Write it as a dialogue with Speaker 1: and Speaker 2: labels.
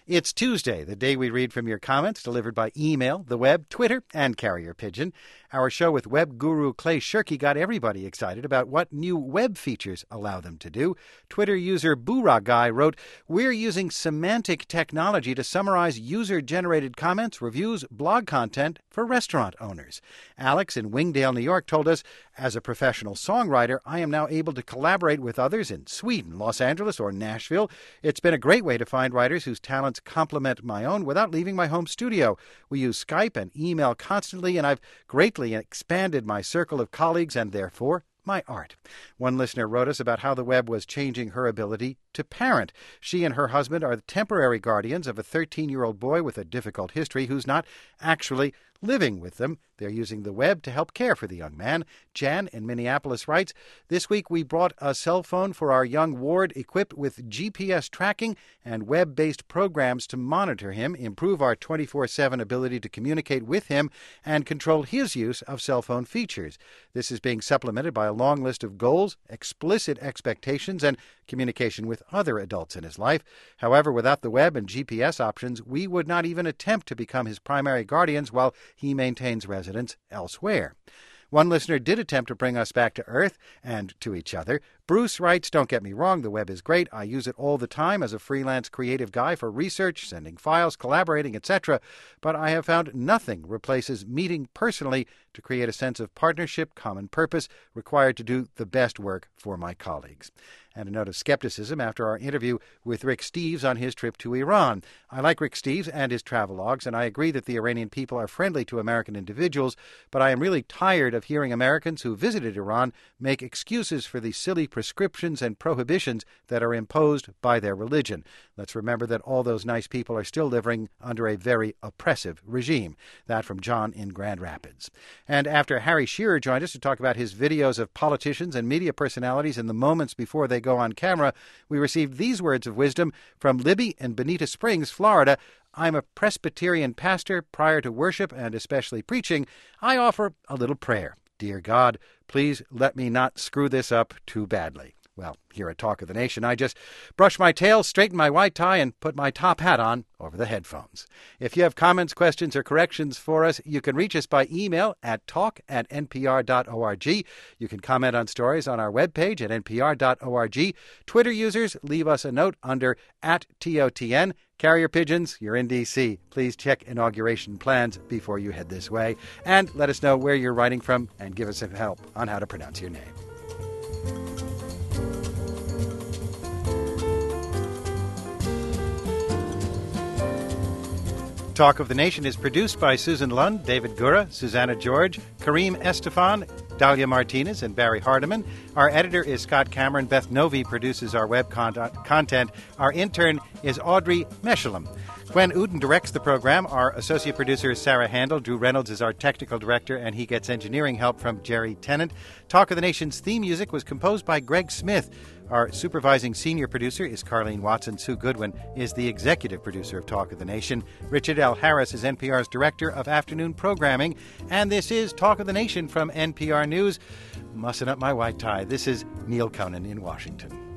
Speaker 1: It's Tuesday, the day we read from your comments delivered by email, the web, Twitter, and carrier pigeon. Our show with web guru Clay Shirky got everybody excited about what new web features allow them to do. Twitter user Boora Guy wrote, "We're using semantic technology to summarize user-generated comments, reviews, blog content for restaurant owners." Alex in Wingdale, New York told us, "As a professional songwriter, I am now able to collaborate with others in Sweden, Los Angeles, or Nashville. It's been a great way to find writers whose talents complement my own without leaving my home studio. We use Skype and email constantly, and I've greatly expanded my circle of colleagues and therefore my art." One listener wrote us about how the web was changing her ability to parent. She and her husband are the temporary guardians of a 13-year-old boy with a difficult history who's not actually living with them. They're using the web to help care for the young man. Jan in Minneapolis writes, "This week we brought a cell phone for our young ward equipped with GPS tracking and web-based programs to monitor him, improve our 24/7 ability to communicate with him, and control his use of cell phone features. This is being supplemented by a long list of goals, explicit expectations, and communication with other adults in his life. However, without the web and GPS options, we would not even attempt to become his primary guardians while he maintains residence elsewhere." One listener did attempt to bring us back to Earth and to each other. Bruce writes, "Don't get me wrong, the web is great. I use it all the time as a freelance creative guy for research, sending files, collaborating, etc. But I have found nothing replaces meeting personally to create a sense of partnership, common purpose, required to do the best work for my colleagues." And a note of skepticism after our interview with Rick Steves on his trip to Iran. "I like Rick Steves and his travelogues, and I agree that the Iranian people are friendly to American individuals, but I am really tired of hearing Americans who visited Iran make excuses for the silly prescriptions and prohibitions that are imposed by their religion. Let's remember that all those nice people are still living under a very oppressive regime." That from John in Grand Rapids. And after Harry Shearer joined us to talk about his videos of politicians and media personalities in the moments before they go on camera, we received these words of wisdom from Libby in Bonita Springs, Florida. "I'm a Presbyterian pastor. Prior to worship and especially preaching, I offer a little prayer. Dear God, please let me not screw this up too badly." Well, here at Talk of the Nation, I just brush my tail, straighten my white tie, and put my top hat on over the headphones. If you have comments, questions, or corrections for us, you can reach us by email at talk@npr.org. You can comment on stories on our webpage at npr.org. Twitter users, leave us a note under @TOTN. Carrier pigeons, you're in D.C. Please check inauguration plans before you head this way. And let us know where you're writing from and give us some help on how to pronounce your name. Talk of the Nation is produced by Susan Lund, David Gura, Susanna George, Kareem Estefan, Dahlia Martinez, and Barry Hardiman. Our editor is Scott Cameron. Beth Novi produces our web content. Our intern is Audrey Meshalem. Gwen Uden directs the program. Our associate producer is Sarah Handel. Drew Reynolds is our technical director, and he gets engineering help from Jerry Tennant. Talk of the Nation's theme music was composed by Greg Smith. Our supervising senior producer is Carleen Watson. Sue Goodwin is the executive producer of Talk of the Nation. Richard L. Harris is NPR's director of afternoon programming. And this is Talk of the Nation from NPR News. Mussing up my white tie. This is Neil Conan in Washington.